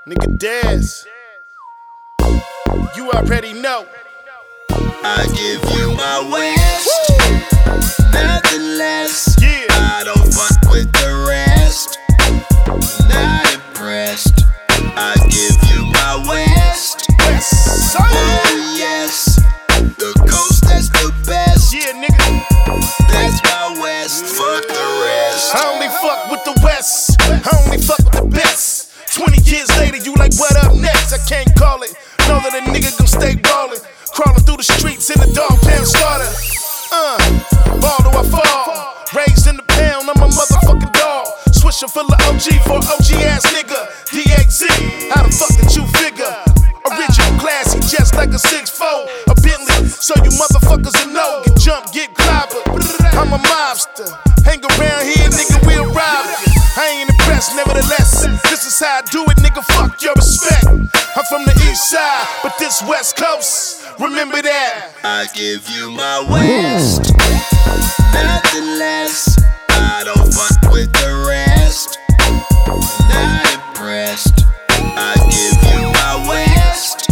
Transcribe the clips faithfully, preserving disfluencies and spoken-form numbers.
Nigga Dez, you already know. I give you my West, nothing less. Yeah. I don't fuck with the rest, not impressed. I give you my West, West Side. oh yes, the coast that's the best. Yeah, nigga. That's my West, fuck the rest. I only fuck with the West. I only fuck with the best. Twenty years later, you like what up next? I can't call it. Know that a nigga gon' stay ballin'. Crawling through the streets in the dog pound starter. Uh, ball do I fall. Raised in the pound, I'm a motherfucking dog. Swisher full of O G for O G ass nigga. D X Z, how the fuck did you figure? Original classy, just like a six four. A Bentley, so you motherfuckers will know. Get jumped, get clobbered. I'm a mobster. Hang around here, nigga, we'll rob you. I ain't impressed, nevertheless. This is how I do it, nigga, fuck your respect. I'm from the east side, but this west coast, remember that. I give you my West, nothing less. I don't fuck with the rest, not impressed. I give you my West,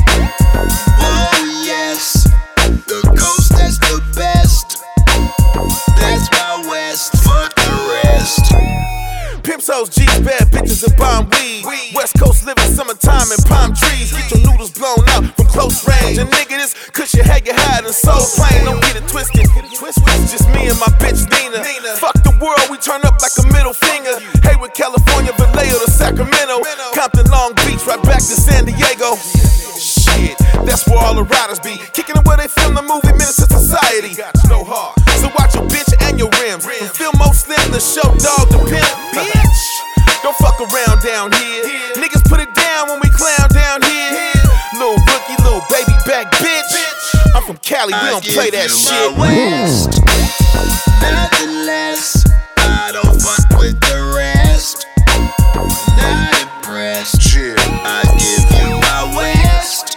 oh yes, the coast that's the best. That's my West, fuck the rest. Pimps, O's, G's, bad bitches, and bomb weed. West Coast living summertime in palm trees. Get your noodles blown out from close range. And nigga, this cushion had you hide and so plain. Don't get it twisted. It's just me and my bitch Nina. Fuck the world, we turn up like a middle finger. Hayward, California, Vallejo to Sacramento. Compton, Long Beach, right back to San Diego. Shit, that's where all the riders be. Kicking it where they film the movie Menace to Society. No heart, so watch your bitch and your rims. From Filmo Slim to Show Dog to Pimp. Bitch, don't fuck around down here. Niggas put it down when we clown down here. Little rookie, little baby back bitch. I'm from Cali, we don't play that shit. West, nothing less. I don't fuck with the rest, not impressed. Chill. I give you my West,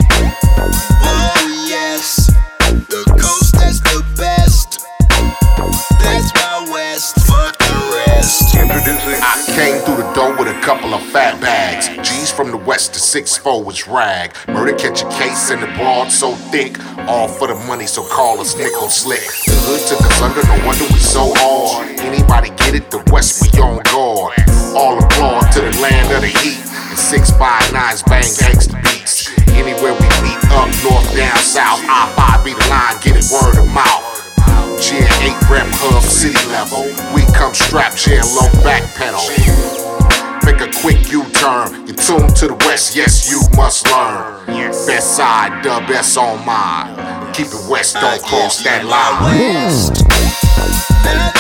oh yes, the coast that's the best. That's my West, fuck the rest. Introducing. I came through the door with a couple of fat bags. G's from the west to six four was rag. Murder catch a case and the broad so thick. All for the money, so call us nickel slick. The hood took us under, no wonder we so hard. Anybody get it, the west we on guard. All applaud to the land of the heat. And six by nines bang gangsta beats. Anywhere we meet, up north, down south. I five be the line, get it word of mouth. G and eight rep hub city level. We come strapped, G and low back pedal. Make a quick U-turn. You tune to the west, yes, you must learn. Best side, the best on mine. Keep it west, don't cross that line. West,